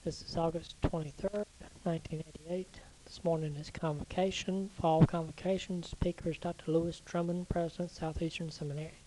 This is August 23rd, 1988. This morning is convocation, fall convocation. Speaker is Dr. Lewis Drummond, President, Southeastern Seminary.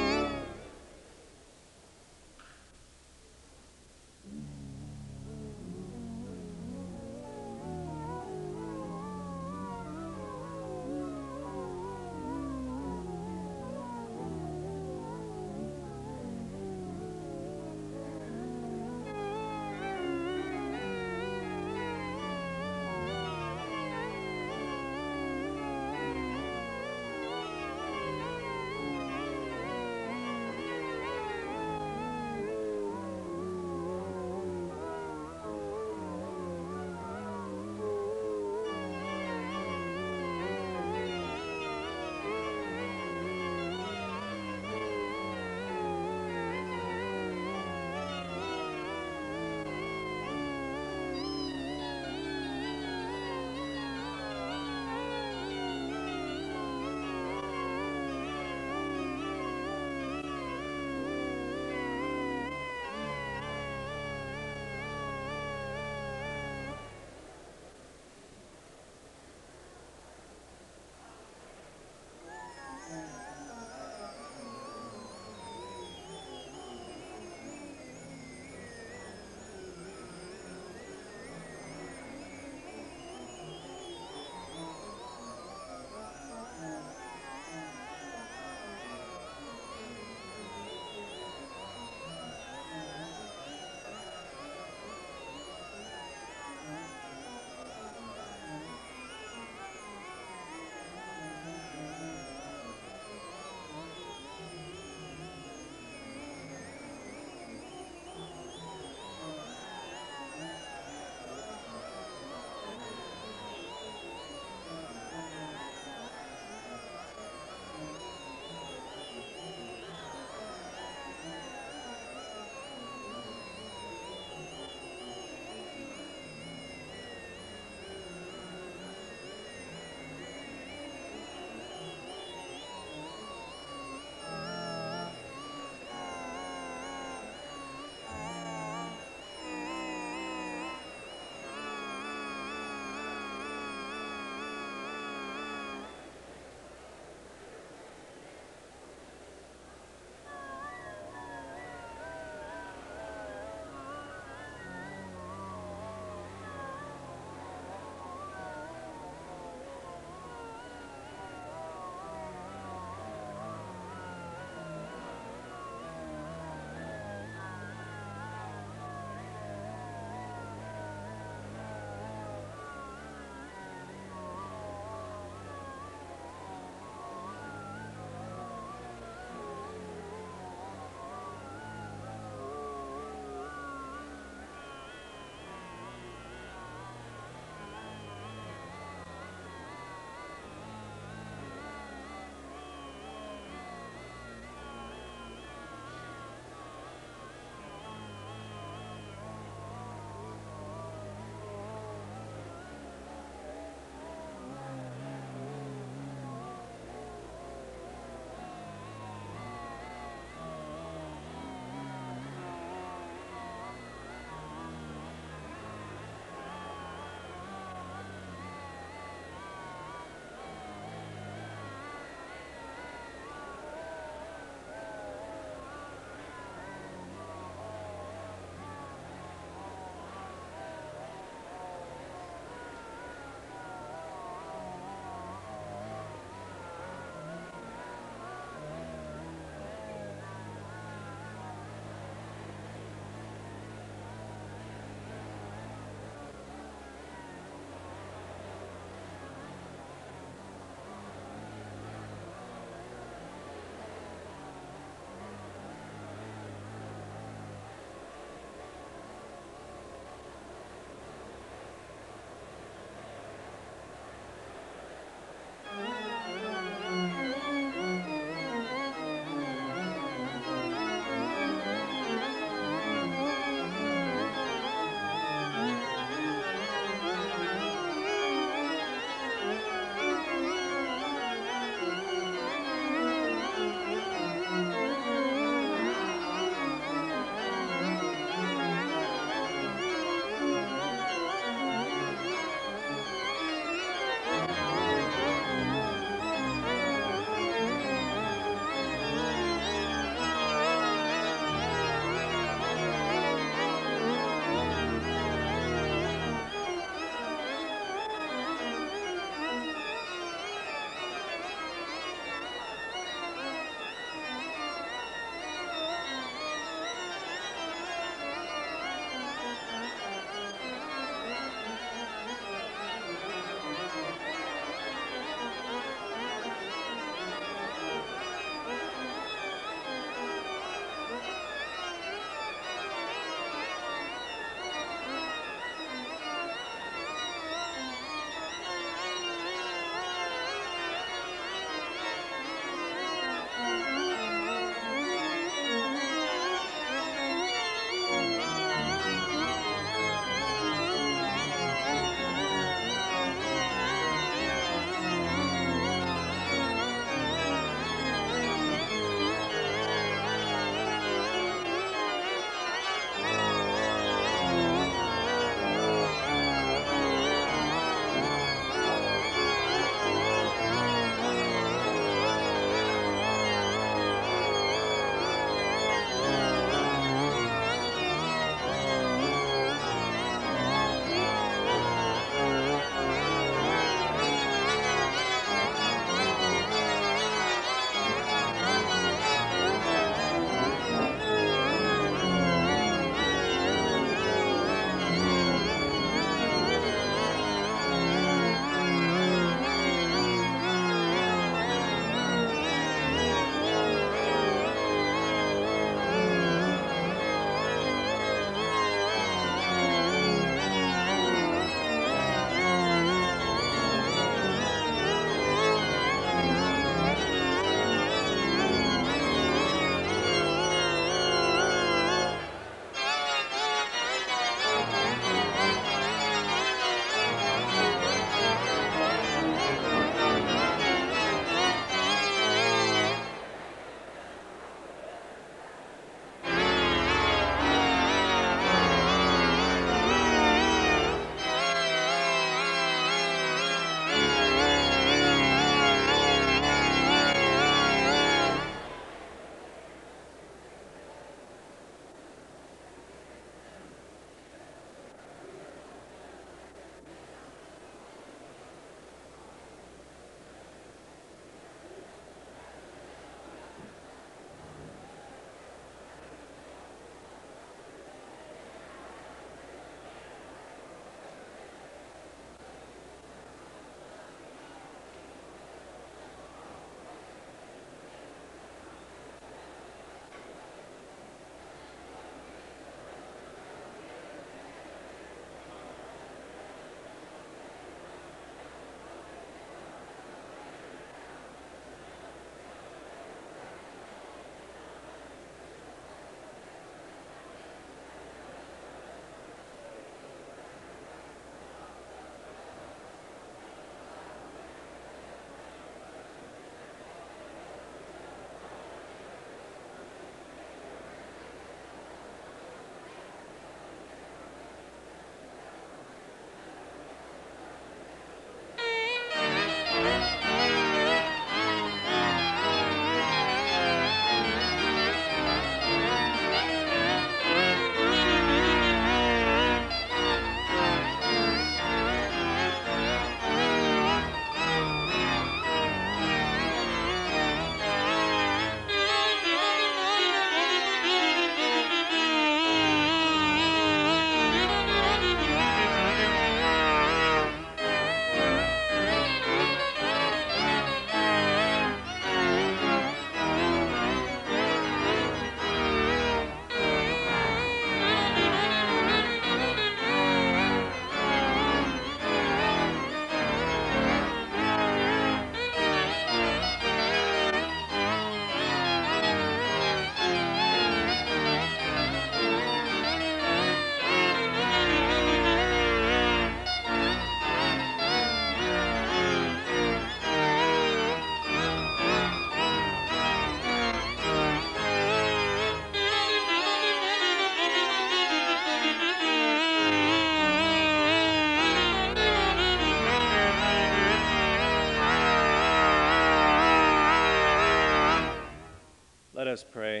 Let us pray.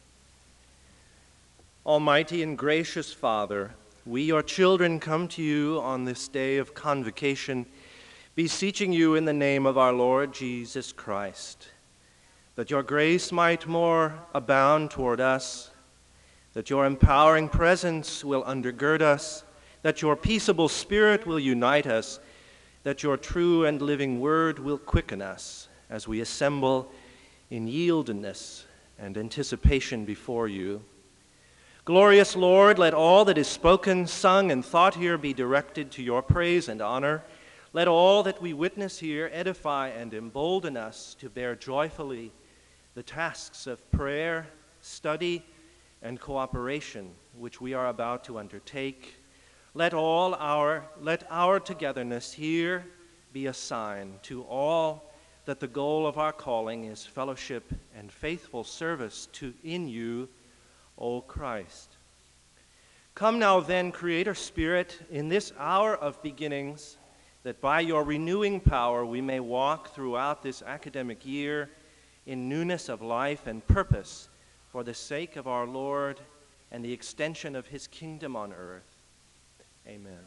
Almighty and gracious Father, we, your children, come to you on this day of convocation, beseeching you in the name of our Lord Jesus Christ, that your grace might more abound toward us, that your empowering presence will undergird us, that your peaceable spirit will unite us, that your true and living word will quicken us as we assemble in yieldedness and anticipation before you. Glorious Lord, let all that is spoken, sung, and thought here be directed to your praise and honor. Let all that we witness here edify and embolden us to bear joyfully the tasks of prayer, study, and cooperation which we are about to undertake. Let our togetherness here be a sign to all that the goal of our calling is fellowship and faithful service in you, O Christ. Come now then, Creator Spirit, in this hour of beginnings, that by your renewing power we may walk throughout this academic year in newness of life and purpose for the sake of our Lord and the extension of his kingdom on earth. Amen.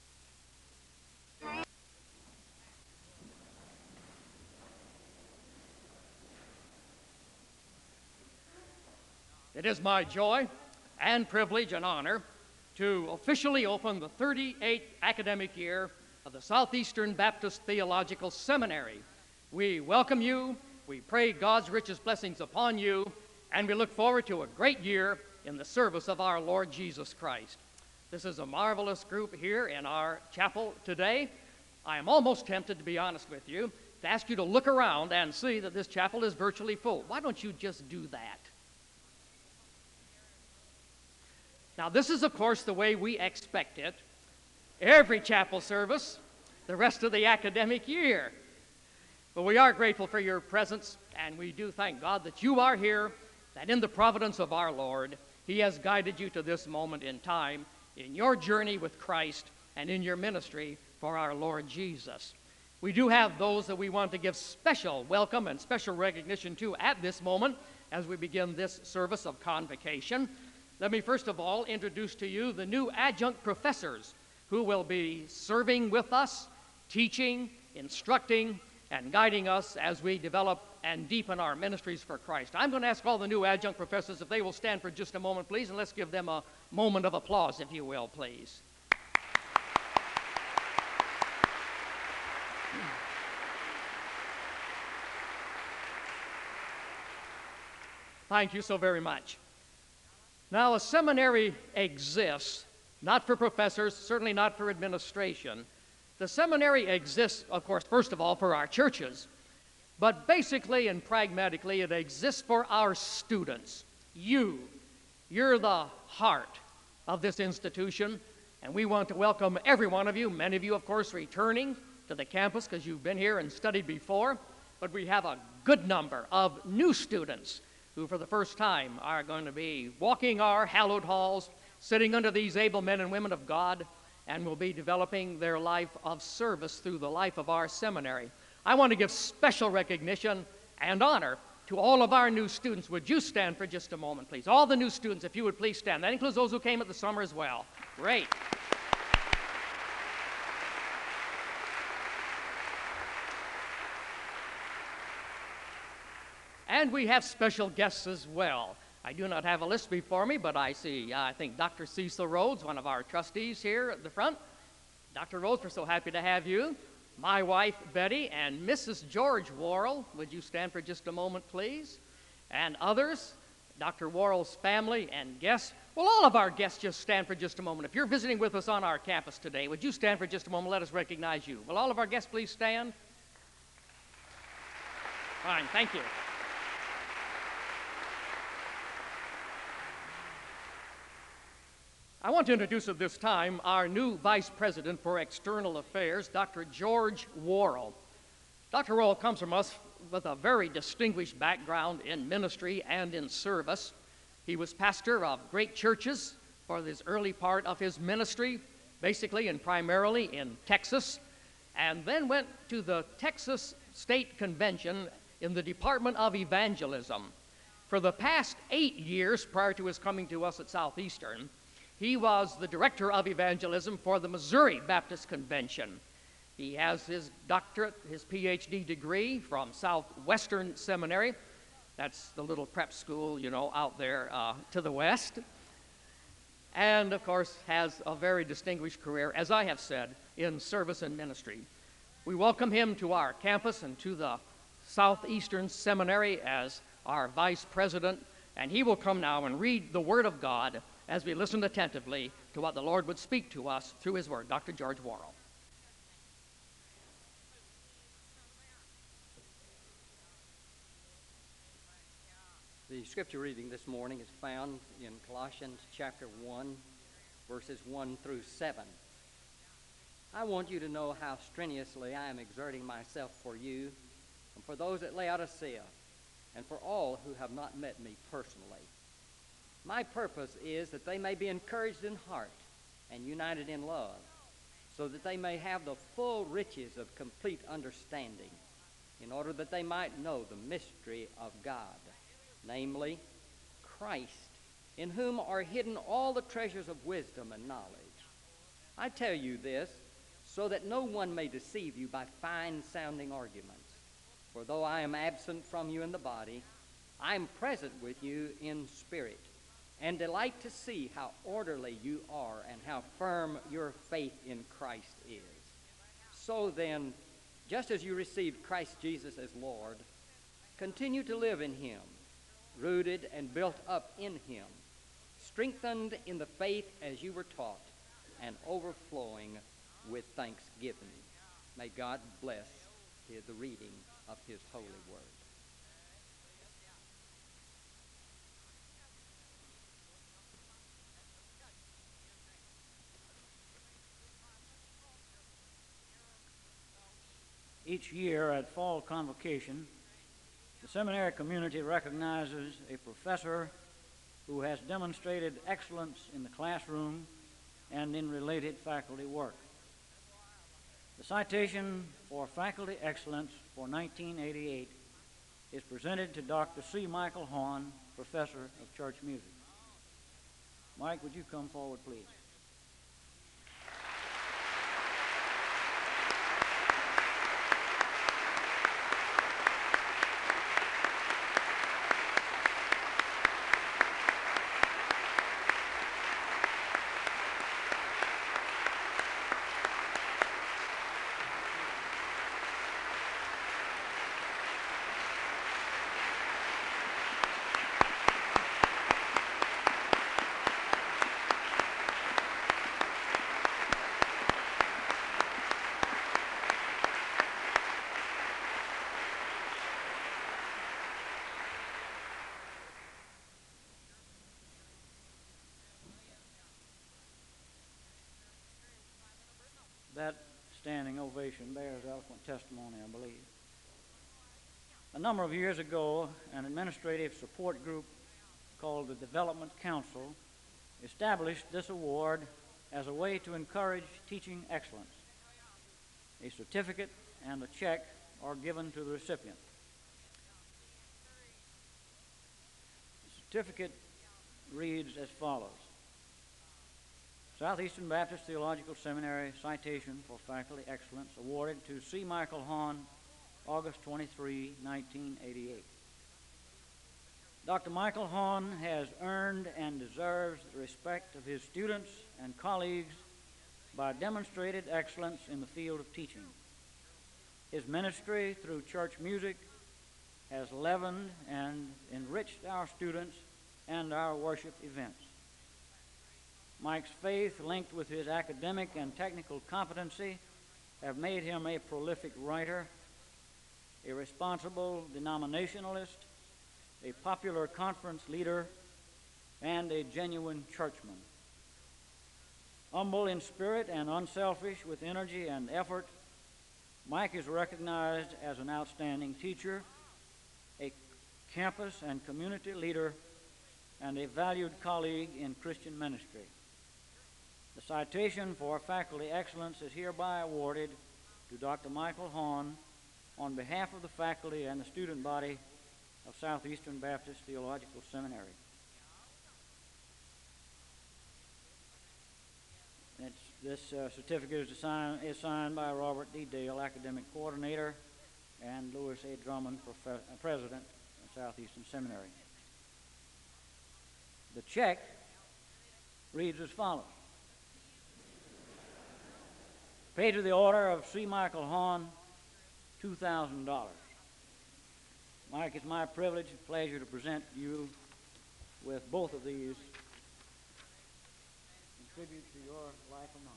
It is my joy and privilege and honor to officially open the 38th academic year of the Southeastern Baptist Theological Seminary. We welcome you, we pray God's richest blessings upon you, and we look forward to a great year in the service of our Lord Jesus Christ. This is a marvelous group here in our chapel today. I am almost tempted, to be honest with you, to ask you to look around and see that this chapel is virtually full. Why don't you just do that? Now, this is, of course, the way we expect it every chapel service the rest of the academic year. But we are grateful for your presence, and we do thank God that you are here, that in the providence of our Lord, he has guided you to this moment in time in your journey with Christ and in your ministry for our Lord Jesus. We do have those that we want to give special welcome and special recognition to at this moment as we begin this service of convocation. Let me first of all introduce to you the new adjunct professors who will be serving with us, teaching, instructing, and guiding us as we develop and deepen our ministries for Christ. I'm going to ask all the new adjunct professors if they will stand for just a moment, please, and let's give them a moment of applause, if you will, please. Thank you so very much. Now, a seminary exists, not for professors, certainly not for administration. The seminary exists, of course, first of all, for our churches, but basically and pragmatically, it exists for our students. You're the heart of this institution, and we want to welcome every one of you, many of you, of course, returning to the campus because you've been here and studied before, but we have a good number of new students who for the first time are going to be walking our hallowed halls, sitting under these able men and women of God, and will be developing their life of service through the life of our seminary. I want to give special recognition and honor to all of our new students. Would you stand for just a moment, please? All the new students, if you would please stand. That includes those who came at the summer as well. Great. And we have special guests as well. I do not have a list before me, but I see, I think Dr. Cecil Rhodes, one of our trustees here at the front. Dr. Rhodes, we're so happy to have you. My wife, Betty, and Mrs. George Worrell. Would you stand for just a moment, please? And others, Dr. Worrell's family and guests. Will all of our guests just stand for just a moment? If you're visiting with us on our campus today, would you stand for just a moment? Let us recognize you. Will all of our guests please stand? Fine, thank you. I want to introduce at this time our new Vice President for External Affairs, Dr. George Worrell. Dr. Worrell comes from us with a very distinguished background in ministry and in service. He was pastor of great churches for this early part of his ministry, basically and primarily in Texas, and then went to the Texas State Convention in the Department of Evangelism. For the past 8 years prior to his coming to us at Southeastern, he was the director of evangelism for the Missouri Baptist Convention. He has his doctorate, his PhD degree from Southwestern Seminary. That's the little prep school, out there to the west. And, of course, has a very distinguished career, as I have said, in service and ministry. We welcome him to our campus and to the Southeastern Seminary as our vice president, and he will come now and read the Word of God as we listen attentively to what the Lord would speak to us through his Word. Dr. George Worrell. The scripture reading this morning is found in Colossians chapter 1, verses 1 through 7. I want you to know how strenuously I am exerting myself for you and for those at Laodicea and for all who have not met me personally. My purpose is that they may be encouraged in heart and united in love, so that they may have the full riches of complete understanding, in order that they might know the mystery of God, namely, Christ, in whom are hidden all the treasures of wisdom and knowledge. I tell you this, so that no one may deceive you by fine-sounding arguments. For though I am absent from you in the body, I am present with you in spirit, and delight to see how orderly you are and how firm your faith in Christ is. So then, just as you received Christ Jesus as Lord, continue to live in him, rooted and built up in him, strengthened in the faith as you were taught, and overflowing with thanksgiving. May God bless the reading of his holy word. Each year at fall convocation, the seminary community recognizes a professor who has demonstrated excellence in the classroom and in related faculty work. The citation for faculty excellence for 1988 is presented to Dr. C. Michael Hahn, professor of church music. Mike, would you come forward, please? That standing ovation bears eloquent testimony, I believe. A number of years ago, an administrative support group called the Development Council established this award as a way to encourage teaching excellence. A certificate and a check are given to the recipient. The certificate reads as follows: Southeastern Baptist Theological Seminary citation for faculty excellence awarded to C. Michael Hahn, August 23, 1988. Dr. Michael Hahn has earned and deserves the respect of his students and colleagues by demonstrated excellence in the field of teaching. His ministry through church music has leavened and enriched our students and our worship events. Mike's faith, linked with his academic and technical competency, have made him a prolific writer, a responsible denominationalist, a popular conference leader, and a genuine churchman. Humble in spirit and unselfish with energy and effort, Mike is recognized as an outstanding teacher, a campus and community leader, and a valued colleague in Christian ministry. The citation for faculty excellence is hereby awarded to Dr. Michael Hahn on behalf of the faculty and the student body of Southeastern Baptist Theological Seminary. This certificate is signed by Robert D. Dale, Academic Coordinator, and Louis A. Drummond, President of Southeastern Seminary. The check reads as follows. Paid to the order of C. Michael Hahn, $2,000. Mike, it's my privilege and pleasure to present you with both of these in tribute to your life among us.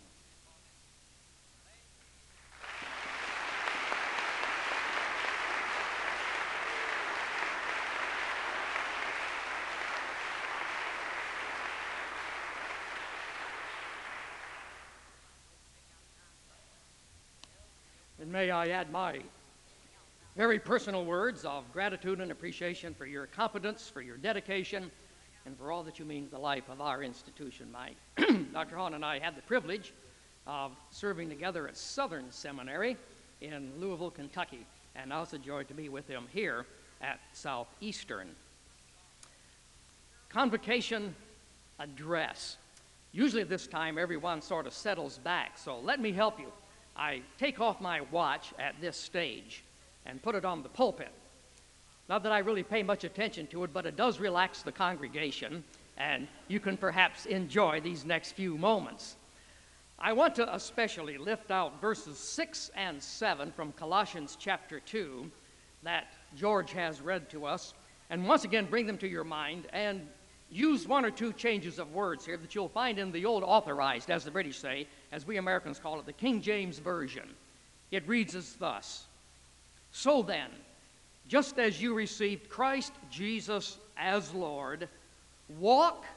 And may I add my very personal words of gratitude and appreciation for your competence, for your dedication, and for all that you mean to the life of our institution, Mike. Dr. Hahn and I had the privilege of serving together at Southern Seminary in Louisville, Kentucky, and now it's a joy to be with him here at Southeastern. Convocation address. Usually at this time, everyone sort of settles back, so let me help you. I take off my watch at this stage and put it on the pulpit. Not that I really pay much attention to it, but it does relax the congregation, and you can perhaps enjoy these next few moments. I want to especially lift out verses 6 and 7 from Colossians chapter 2 that George has read to us, and once again bring them to your mind and use one or two changes of words here that you'll find in the old authorized, as the British say, as we Americans call it, the King James Version. It reads as thus: So then, just as you received Christ Jesus as Lord, walk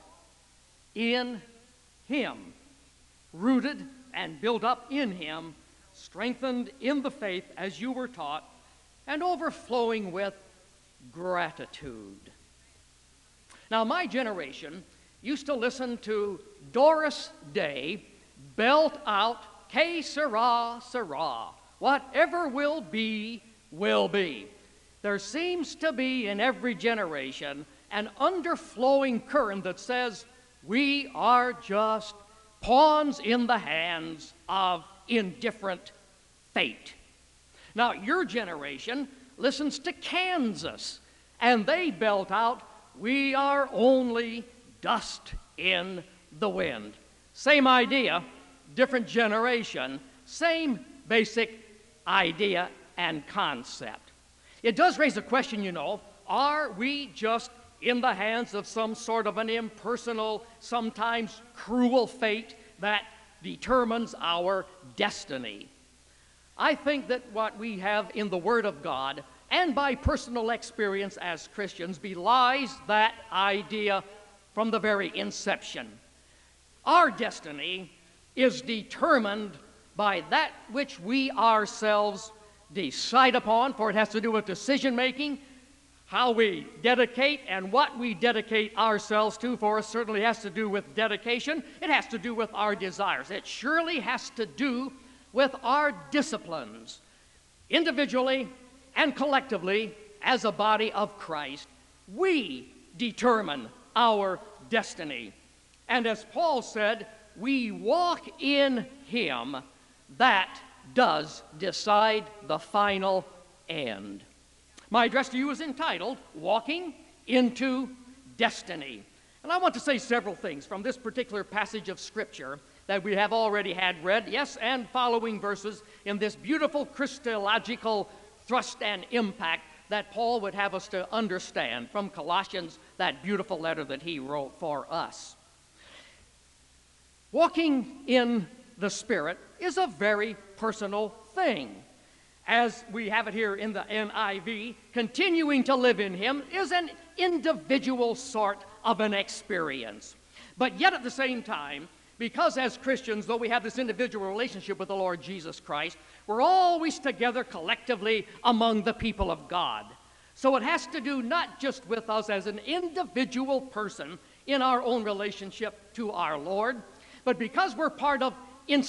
in Him, rooted and built up in Him, strengthened in the faith as you were taught, and overflowing with gratitude. Now, my generation used to listen to Doris Day belt out, "Que sera, sera. Whatever will be, will be." There seems to be in every generation an underflowing current that says we are just pawns in the hands of indifferent fate. Now, your generation listens to Kansas, and they belt out, "We are only dust in the wind." Same idea, different generation, same basic idea and concept. It does raise a question, you know, are we just in the hands of some sort of an impersonal, sometimes cruel fate that determines our destiny? I think that what we have in the Word of God and by personal experience as Christians belies that idea from the very inception. Our destiny is determined by that which we ourselves decide upon, for it has to do with decision making, how we dedicate and what we dedicate ourselves to, for it certainly has to do with dedication. It has to do with our desires. It surely has to do with our disciplines, individually and collectively as a body of Christ. We determine our destiny. And as Paul said, we walk in Him. That does decide the final end. My address to you is entitled, Walking into Destiny. And I want to say several things from this particular passage of Scripture that we have already had read, yes, and following verses in this beautiful Christological thrust and impact that Paul would have us to understand from Colossians, that beautiful letter that he wrote for us. Walking in the Spirit is a very personal thing. As we have it here in the NIV, continuing to live in Him is an individual sort of an experience. But yet at the same time, because as Christians, though we have this individual relationship with the Lord Jesus Christ, we're always together collectively among the people of God. So it has to do not just with us as an individual person in our own relationship to our Lord, but because we're part of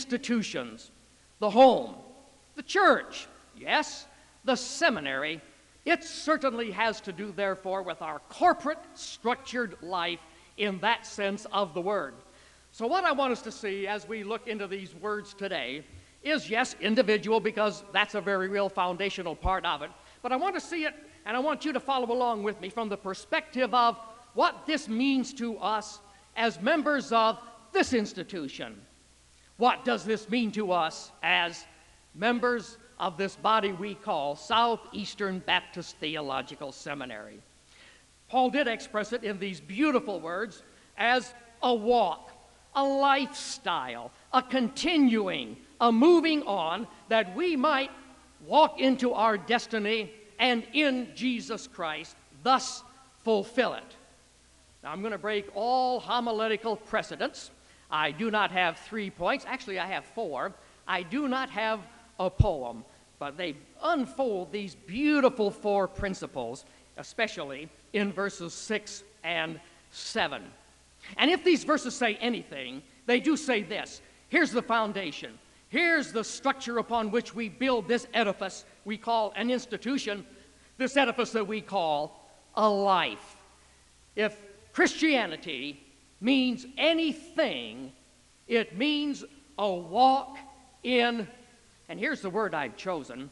institutions, the home, the church, yes, the seminary, It certainly has to do, therefore, with our corporate structured life in that sense of the word. So what I want us to see as we look into these words today is, yes, individual, because that's a very real foundational part of it. But I want to see it, and I want you to follow along with me from the perspective of what this means to us as members of this institution. What does this mean to us as members of this body we call Southeastern Baptist Theological Seminary? Paul did express it in these beautiful words as a walk, a lifestyle, a continuing, a moving on, that we might walk into our destiny and in Jesus Christ, thus fulfill it. Now, I'm going to break all homiletical precedents. I do not have 3 points. Actually, I have 4. I do not have a poem, but they unfold these beautiful 4 principles, especially in verses 6 and 7. And if these verses say anything, they do say this. Here's the foundation. Here's the structure upon which we build this edifice we call an institution, this edifice that we call a life. If Christianity means anything, it means a walk in, and here's the word I've chosen,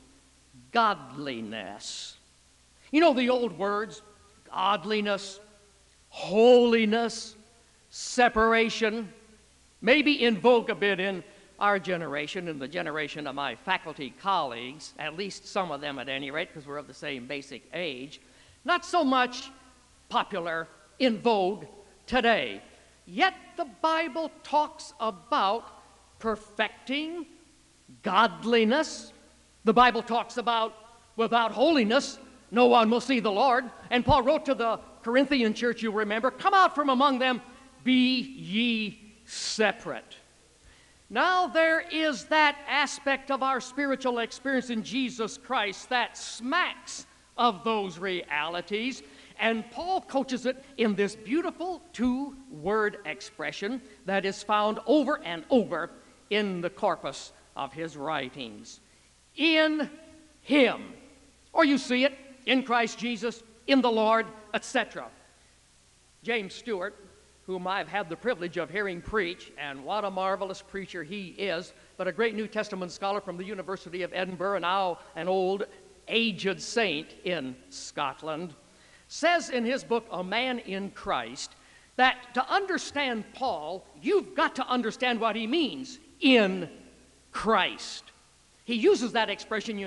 godliness. You know the old words, godliness, holiness, separation, maybe in vogue a bit in our generation and the generation of my faculty colleagues, at least some of them at any rate, because we're of the same basic age, not so much popular, in vogue today. Yet the Bible talks about perfecting godliness. The Bible talks about without holiness, no one will see the Lord. And Paul wrote to the Corinthian church, you remember, come out from among them, be ye separate. Now there is that aspect of our spiritual experience in Jesus Christ that smacks of those realities, and Paul coaches it in this beautiful 2-word expression that is found over and over in the corpus of his writings. In him, or you see it in Christ Jesus, in the Lord, etc. James Stewart, whom I've had the privilege of hearing preach, and what a marvelous preacher he is, but a great New Testament scholar from the University of Edinburgh, now an old, aged saint in Scotland, says in his book, A Man in Christ, that to understand Paul, you've got to understand what he means, in Christ. He uses that expression,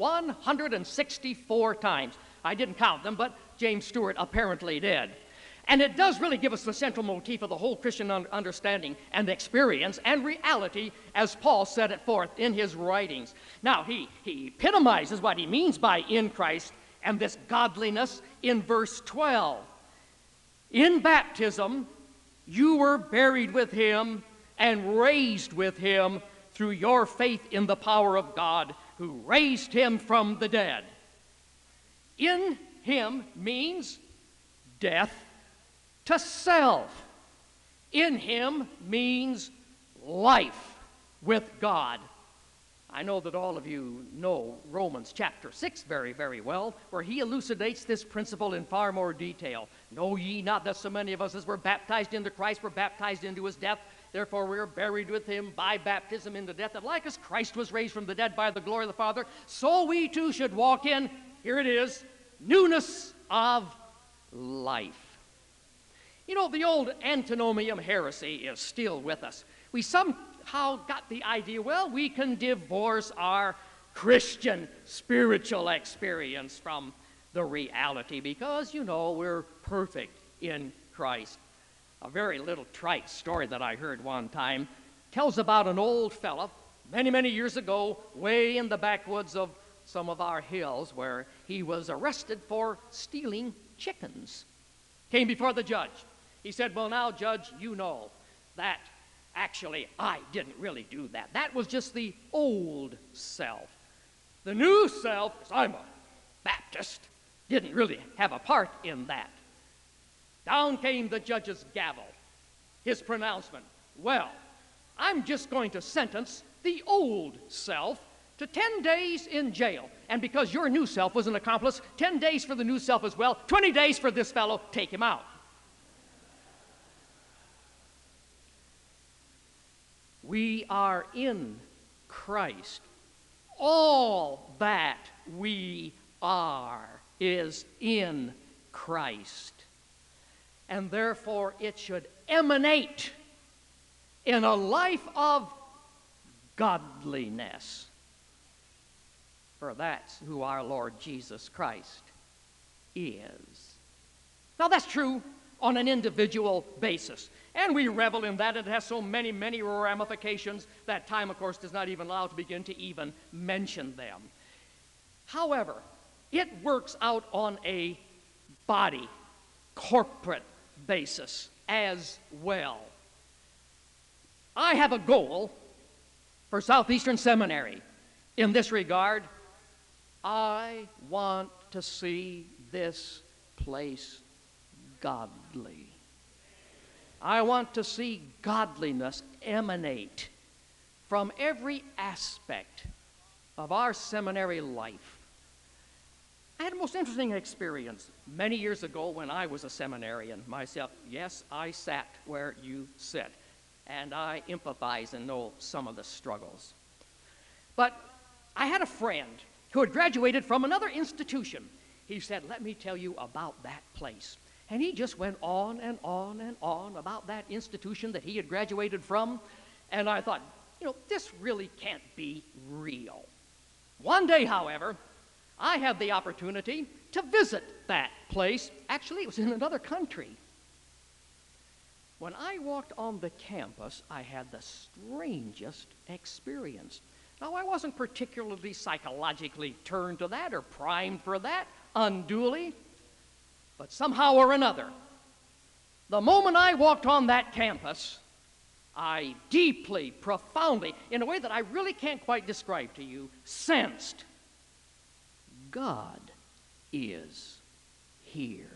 164 times. I didn't count them, but James Stewart apparently did. And it does really give us the central motif of the whole Christian understanding and experience and reality as Paul set it forth in his writings. Now, he epitomizes what he means by in Christ and this godliness in verse 12. In baptism, you were buried with him and raised with him through your faith in the power of God who raised him from the dead. In him means death to self. In him means life with God. I know that all of you know Romans chapter 6 very, very well, where he elucidates this principle in far more detail. Know ye not that so many of us as were baptized into Christ were baptized into his death? Therefore we are buried with him by baptism into death, that like as Christ was raised from the dead by the glory of the Father, so we too should walk in, here it is, newness of life. The old antinomian heresy is still with us. We somehow got the idea, well, we can divorce our Christian spiritual experience from the reality because, we're perfect in Christ. A very little trite story that I heard one time tells about an old fella many, many years ago, way in the backwoods of some of our hills, where he was arrested for stealing chickens. Came before the judge. He said, well, now, Judge, you know that actually I didn't really do that. That was just the old self. The new self, I'm a Baptist, didn't really have a part in that. Down came the judge's gavel, his pronouncement. Well, I'm just going to sentence the old self to 10 days in jail. And because your new self was an accomplice, 10 days for the new self as well, 20 days for this fellow, take him out. We are in Christ. All that we are is in Christ. And therefore it should emanate in a life of godliness. For that's who our Lord Jesus Christ is. Now that's true on an individual basis. And we revel in that. It has so many, many ramifications that time, of course, does not even allow to begin to even mention them. However, it works out on a body, corporate basis as well. I have a goal for Southeastern Seminary in this regard. I want to see this place godly. I want to see godliness emanate from every aspect of our seminary life. I had a most interesting experience many years ago when I was a seminarian myself. Yes, I sat where you sit, and I empathize and know some of the struggles. But I had a friend who had graduated from another institution. He said, "Let me tell you about that place." And he just went on and on and on about that institution that he had graduated from. And I thought, this really can't be real. One day, however, I had the opportunity to visit that place. Actually, it was in another country. When I walked on the campus, I had the strangest experience. Now, I wasn't particularly psychologically turned to that or primed for that unduly. But somehow or another, the moment I walked on that campus, I deeply, profoundly, in a way that I really can't quite describe to you, sensed God is here.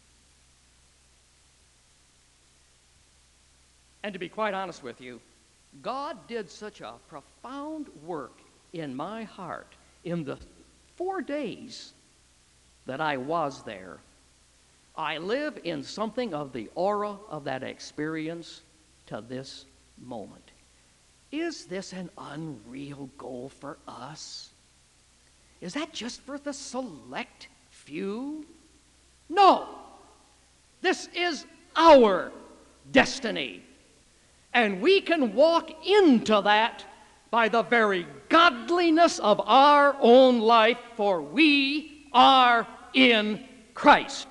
And to be quite honest with you, God did such a profound work in my heart in the 4 days that I was there. I live in something of the aura of that experience to this moment. Is this an unreal goal for us? Is that just for the select few? No. This is our destiny. And we can walk into that by the very godliness of our own life, for we are in Christ.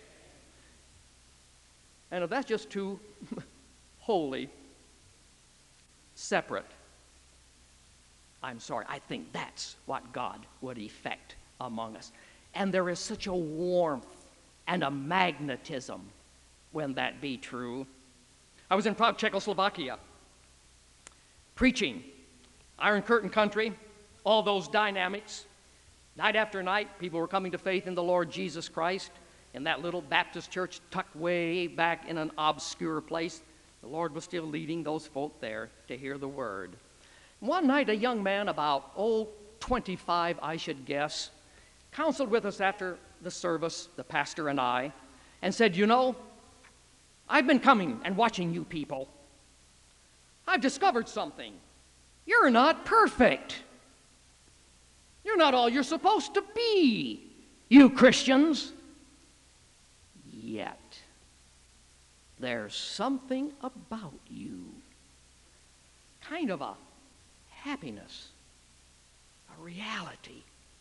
And if that's just too wholly separate, I'm sorry, I think that's what God would effect among us. And there is such a warmth and a magnetism when that be true. I was in Prague, Czechoslovakia, preaching, Iron Curtain country, all those dynamics. Night after night, people were coming to faith in the Lord Jesus Christ. In that little Baptist church tucked way back in an obscure place, the Lord was still leading those folk there to hear the word. One night, a young man about, 25, I should guess, counseled with us after the service, the pastor and I, and said, I've been coming and watching you people. I've discovered something. You're not perfect. You're not all you're supposed to be, you Christians. Yet, there's something about you, kind of a happiness, a reality.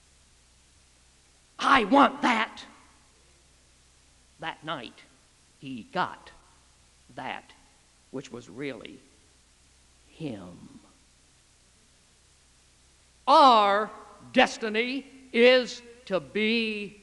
I want that. That night, he got that which was really him. Our destiny is to be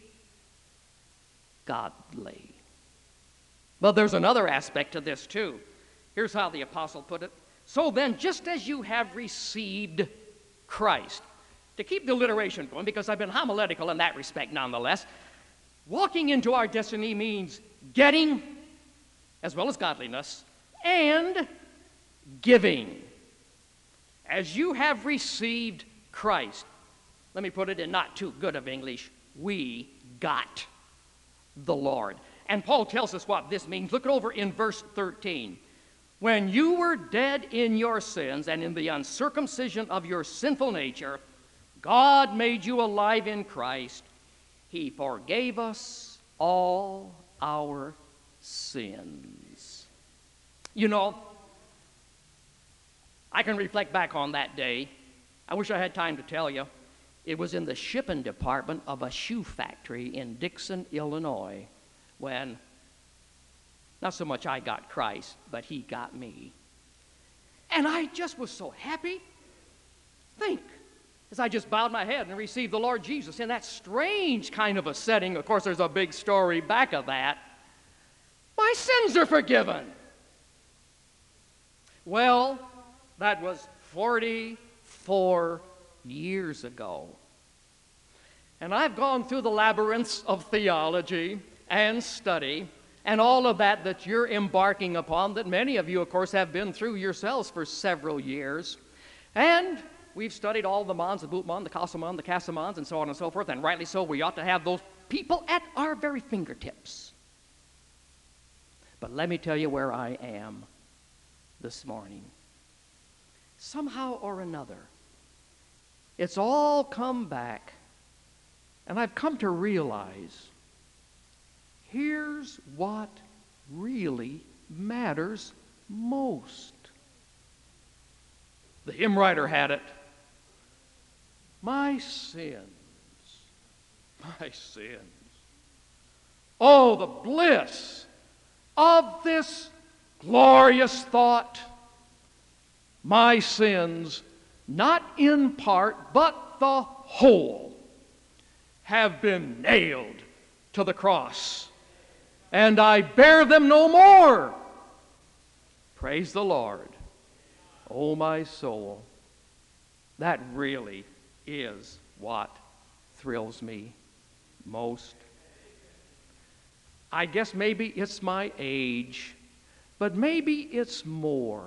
godly. But there's another aspect to this too. Here's how the apostle put it. So then, just as you have received Christ, to keep the alliteration going, because I've been homiletical in that respect nonetheless, walking into our destiny means getting, as well as godliness, and giving. As you have received Christ, Let me put it in not too good of English. We got the Lord. And Paul tells us what this means. Look it over in verse 13. When you were dead in your sins and in the uncircumcision of your sinful nature, God made you alive in Christ. He forgave us all our sins. You know, I can reflect back on that day. I wish I had time to tell you. It was in the shipping department of a shoe factory in Dixon, Illinois, when not so much I got Christ, but he got me. And I just was so happy. Think, as I just bowed my head and received the Lord Jesus in that strange kind of a setting. Of course, there's a big story back of that. My sins are forgiven. Well, that was 44 years ago. And I've gone through the labyrinths of theology and study and all of that you're embarking upon, that many of you, of course, have been through yourselves for several years. And we've studied all the Mons, the Bootmon, the Kasselmon, the Cassamons, and so on and so forth, and rightly so, we ought to have those people at our very fingertips. But let me tell you where I am this morning. Somehow or another, it's all come back, and I've come to realize here's what really matters most. The hymn writer had it. My sins, my sins. Oh, the bliss of this glorious thought. My sins, not in part, but the whole, have been nailed to the cross, and I bear them no more. Praise the Lord. Oh, my soul. That really is what thrills me most. I guess maybe it's my age, but maybe it's more.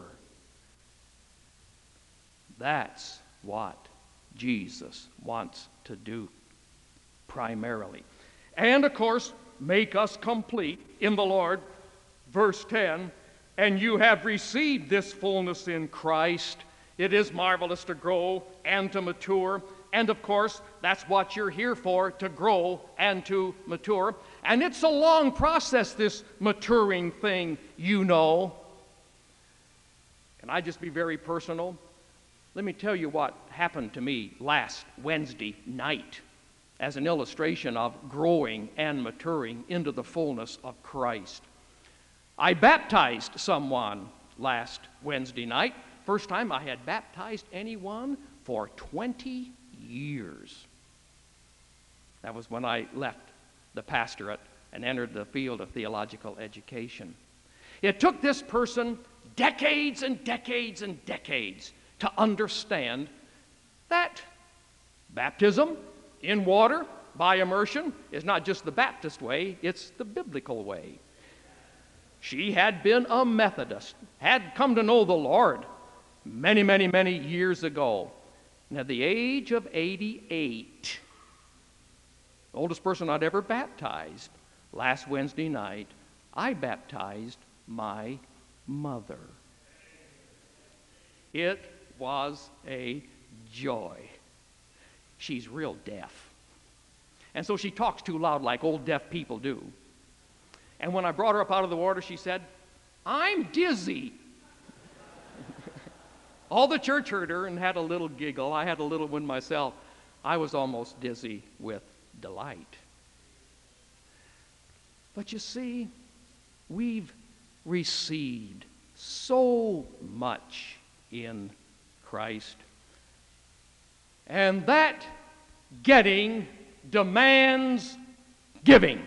That's what Jesus wants to do primarily. And, of course, make us complete in the Lord. Verse 10, and you have received this fullness in Christ. It is marvelous to grow and to mature. And, of course, that's what you're here for, to grow and to mature. And it's a long process, this maturing thing, you know. Can I just be very personal? Let me tell you what happened to me last Wednesday night as an illustration of growing and maturing into the fullness of Christ. I baptized someone last Wednesday night. First time I had baptized anyone for 20 years. That was when I left the pastorate and entered the field of theological education. It took this person decades and decades and decades to understand that baptism in water by immersion is not just the Baptist way, it's the biblical way. She had been a Methodist, had come to know the Lord many, many, many years ago. And at the age of 88, the oldest person I'd ever baptized, last Wednesday night, I baptized my mother. It was a joy. She's real deaf. And so she talks too loud like old deaf people do. And when I brought her up out of the water, she said, I'm dizzy. All the church heard her and had a little giggle. I had a little one myself. I was almost dizzy with delight. But you see, we've received so much in Christ. And that getting demands giving.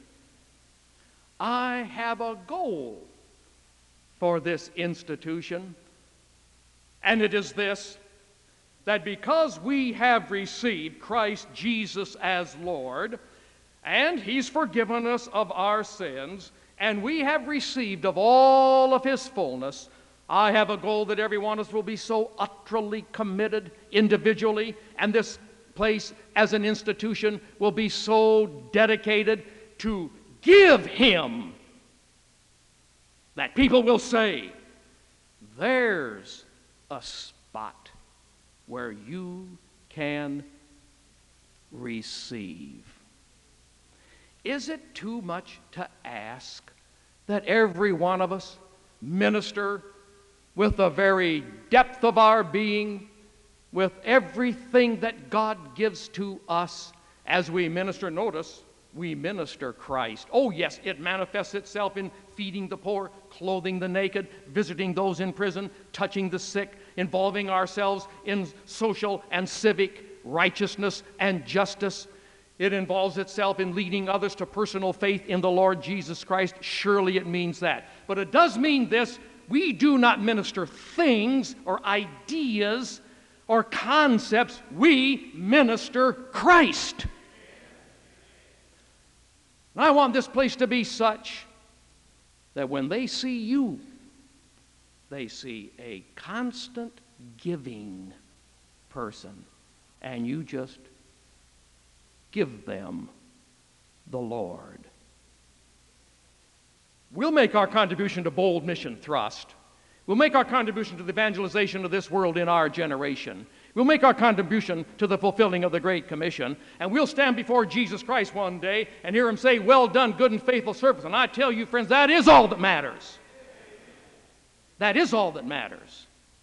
I have a goal for this institution, and it is this, that because we have received Christ Jesus as Lord, and He's forgiven us of our sins, and we have received of all of His fullness, I have a goal that every one of us will be so utterly committed individually, and this place as an institution will be so dedicated to give Him that people will say, there's a spot where you can receive. Is it too much to ask that every one of us minister with the very depth of our being, with everything that God gives to us as we minister? Notice, we minister Christ. Oh yes, it manifests itself in feeding the poor, clothing the naked, visiting those in prison, touching the sick, involving ourselves in social and civic righteousness and justice. It involves itself in leading others to personal faith in the Lord Jesus Christ. Surely it means that. But it does mean this: we do not minister things or ideas or concepts. We minister Christ. And I want this place to be such that when they see you, they see a constant giving person, and you just give them the Lord. We'll make our contribution to Bold Mission Thrust. We'll make our contribution to the evangelization of this world in our generation. We'll make our contribution to the fulfilling of the Great Commission, and we'll stand before Jesus Christ one day and hear Him say, well done, good and faithful servant. And I tell you, friends, that is all that matters. That is all that matters.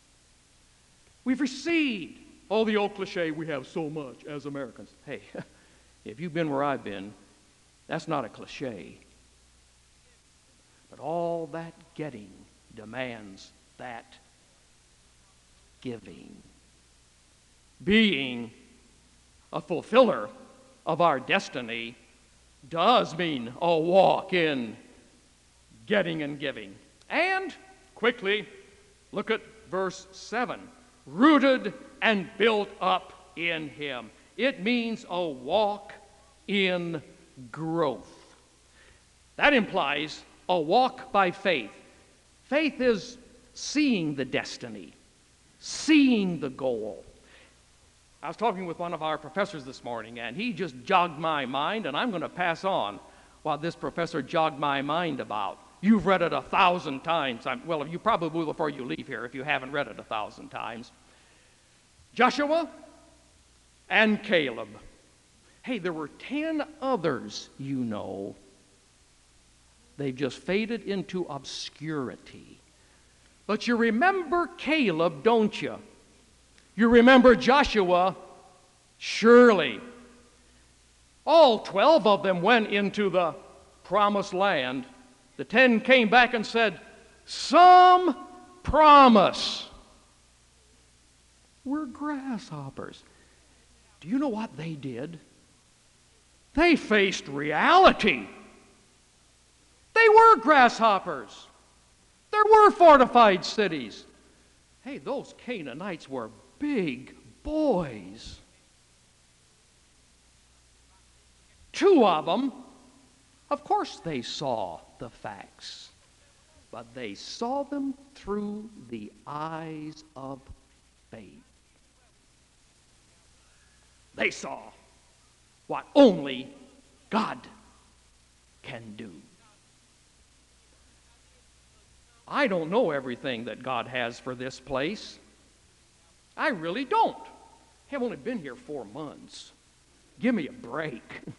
We've received all the old cliche, we have so much as Americans. Hey, if you've been where I've been, that's not a cliche. But all that getting demands that giving. Being a fulfiller of our destiny does mean a walk in getting and giving. And quickly, look at verse 7. Rooted and built up in Him. It means a walk in growth. That implies a walk by faith. Faith is seeing the destiny, seeing the goal. I was talking with one of our professors this morning, and he just jogged my mind, and I'm going to pass on what this professor jogged my mind about. You've read it 1,000 times. Well, you probably will before you leave here if you haven't read it 1,000 times. Joshua and Caleb. Hey, there were 10 others, you know. They've just faded into obscurity. But you remember Caleb, don't you? You remember Joshua? Surely. All 12 of them went into the promised land. The 10 came back and said, some promise. We're grasshoppers. Do you know what they did? They faced reality. They were grasshoppers. There were fortified cities. Hey, those Canaanites were big boys. 2 of them, of course they saw the facts, but they saw them through the eyes of faith. They saw what only God can do. I don't know everything that God has for this place. I really don't. I've only been here 4 months. Give me a break.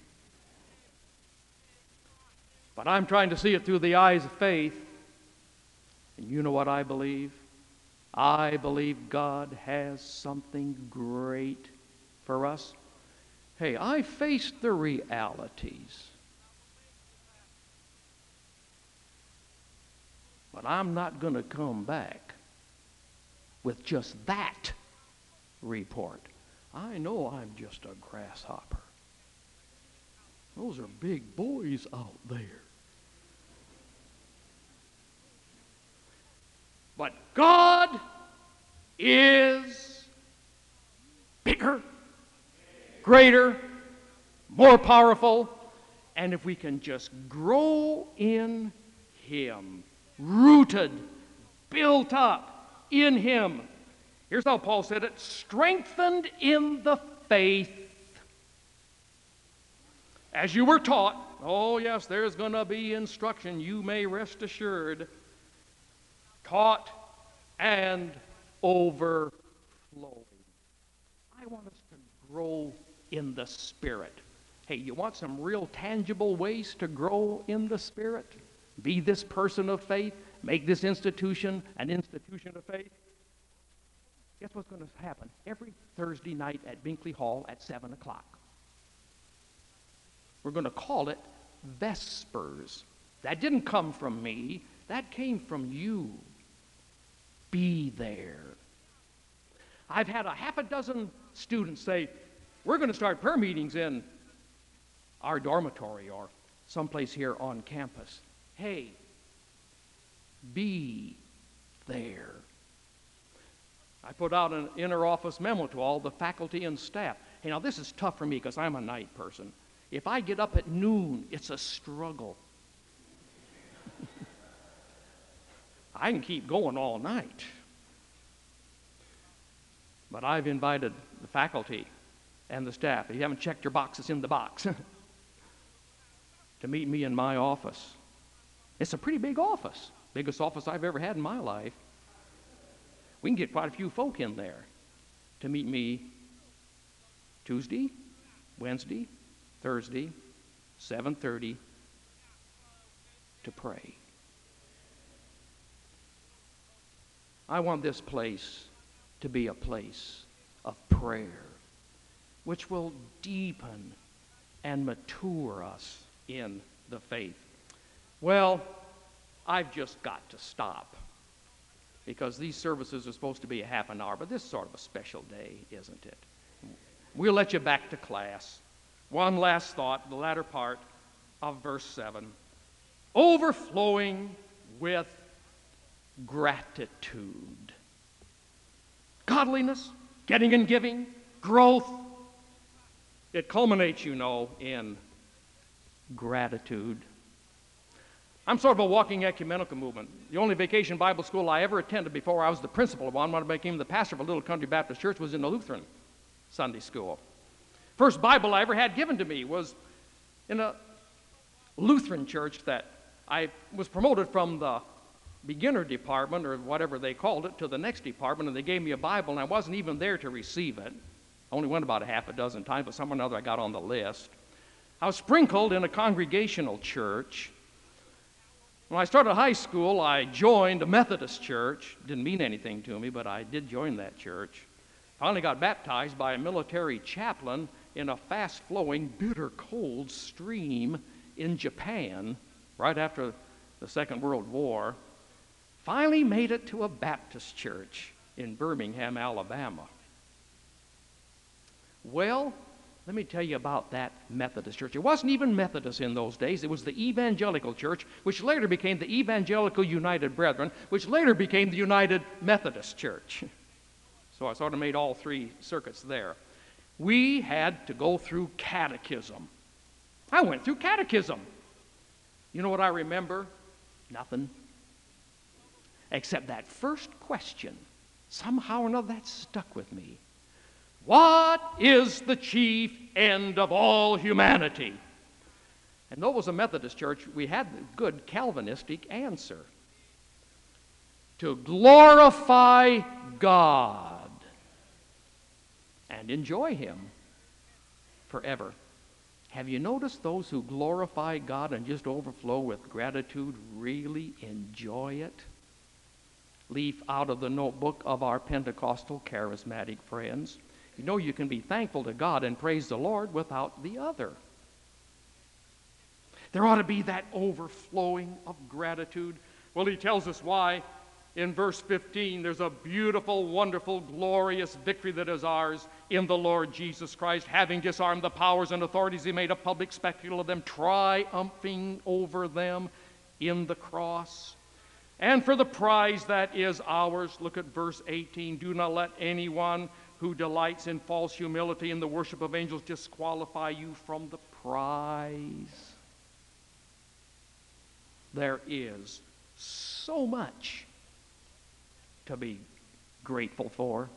But I'm trying to see it through the eyes of faith. And you know what I believe? I believe God has something great for us. Hey, I faced the realities. But I'm not going to come back with just that report. I know I'm just a grasshopper. Those are big boys out there. But God is bigger, greater, more powerful, and if we can just grow in Him, rooted, built up in Him. Here's how Paul said it: strengthened in the faith as you were taught. Oh, yes, there's going to be instruction, you may rest assured. Taught and overflowing. I want us to grow in the Spirit. Hey, you want some real tangible ways to grow in the Spirit? Be this person of faith. Make this institution an institution of faith. Guess what's going to happen? Every Thursday night at Binkley Hall at 7 o'clock. We're going to call it Vespers. That didn't come from me. That came from you. Be there. I've had a half a dozen students say, we're going to start prayer meetings in our dormitory or someplace here on campus. Hey, be there. I put out an inter-office memo to all the faculty and staff. Hey, now this is tough for me because I'm a night person. If I get up at noon, it's a struggle. I can keep going all night. But I've invited the faculty and the staff, if you haven't checked your boxes in the box, to meet me in my office. It's a pretty big office. Biggest office I've ever had in my life. We can get quite a few folk in there to meet me Tuesday, Wednesday, Thursday, 7:30 to pray. I want this place to be a place of prayer, which will deepen and mature us in the faith. Well, I've just got to stop because these services are supposed to be a half an hour, but this is sort of a special day, isn't it? We'll let you back to class. One last thought, the latter part of verse 7. Overflowing with gratitude. Godliness, getting and giving, growth. It culminates, you know, in gratitude. I'm sort of a walking ecumenical movement. The only vacation Bible school I ever attended before I was the principal of one, when I became the pastor of a little country Baptist church, was in the Lutheran Sunday school. First Bible I ever had given to me was in a Lutheran church that I was promoted from the beginner department, or whatever they called it, to the next department, and they gave me a Bible, and I wasn't even there to receive it. I only went about a half a dozen times, but somehow or another I got on the list. I was sprinkled in a congregational church. When I started high school, I joined a Methodist church. Didn't mean anything to me, but I did join that church. Finally got baptized by a military chaplain in a fast-flowing, bitter cold stream in Japan right after the Second World War. Finally made it to a Baptist church in Birmingham, Alabama. Well, let me tell you about that Methodist church. It wasn't even Methodist in those days. It was the Evangelical Church, which later became the Evangelical United Brethren, which later became the United Methodist Church. So I sort of made all three circuits there. We had to go through catechism. I went through catechism. You know what I remember? Nothing. Except that first question. Somehow or another that stuck with me. What is the chief end of all humanity? And though it was a Methodist church, we had a good Calvinistic answer. To glorify God and enjoy Him forever. Have you noticed those who glorify God and just overflow with gratitude really enjoy it? Leaf out of the notebook of our Pentecostal charismatic friends. You know you can be thankful to God and praise the Lord without the other. There ought to be that overflowing of gratitude. Well, he tells us why. In verse 15, there's a beautiful, wonderful, glorious victory that is ours in the Lord Jesus Christ. Having disarmed the powers and authorities, he made a public spectacle of them, triumphing over them in the cross. And for the prize that is ours, look at verse 18, do not let anyone who delights in false humility and the worship of angels disqualify you from the prize. There is so much to be grateful for.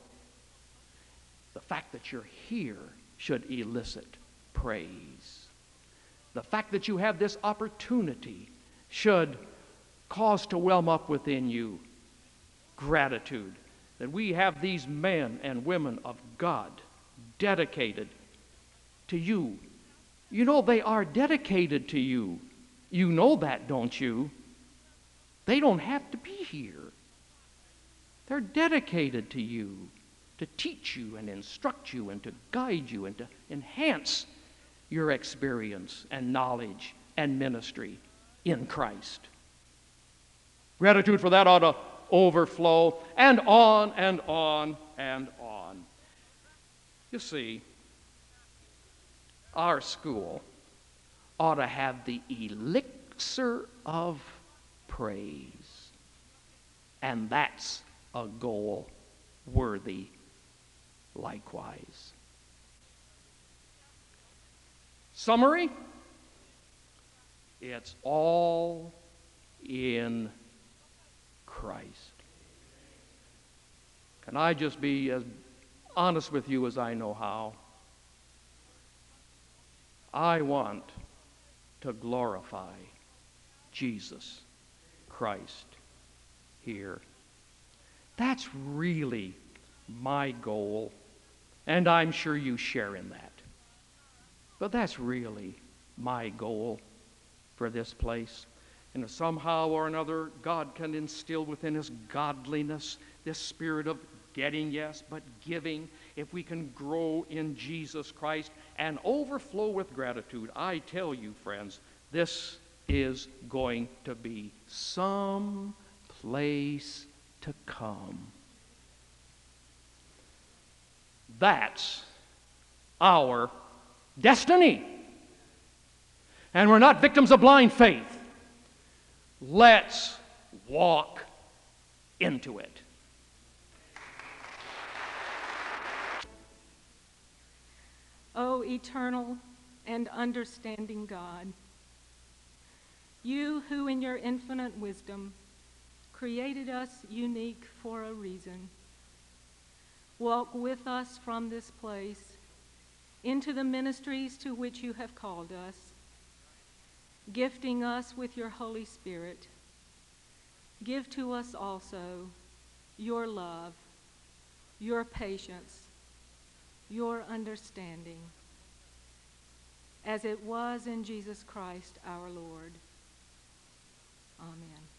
The fact that you're here should elicit praise. The fact that you have this opportunity should cause to whelm up within you gratitude that we have these men and women of God dedicated to you. You know, they are dedicated to you. You know that, don't you? They don't have to be here. They're dedicated to you, to teach you and instruct you and to guide you and to enhance your experience and knowledge and ministry in Christ. Gratitude for that ought to overflow, and on and on and on. You see, our school ought to have the elixir of praise, and that's a goal worthy likewise. Summary: it's all in Christ. Can I just be as honest with you as I know how? I want to glorify Jesus Christ here. That's really my goal, and I'm sure you share in that. But that's really my goal for this place. And if somehow or another God can instill within us godliness, this spirit of getting, yes, but giving, if we can grow in Jesus Christ and overflow with gratitude, I tell you, friends, this is going to be some place to come. That's our destiny. And we're not victims of blind faith. Let's walk into it. O eternal and understanding God, you who in your infinite wisdom created us unique for a reason, walk with us from this place into the ministries to which you have called us, gifting us with your Holy Spirit. Give to us also your love, your patience, your understanding, as it was in Jesus Christ our Lord. Amen.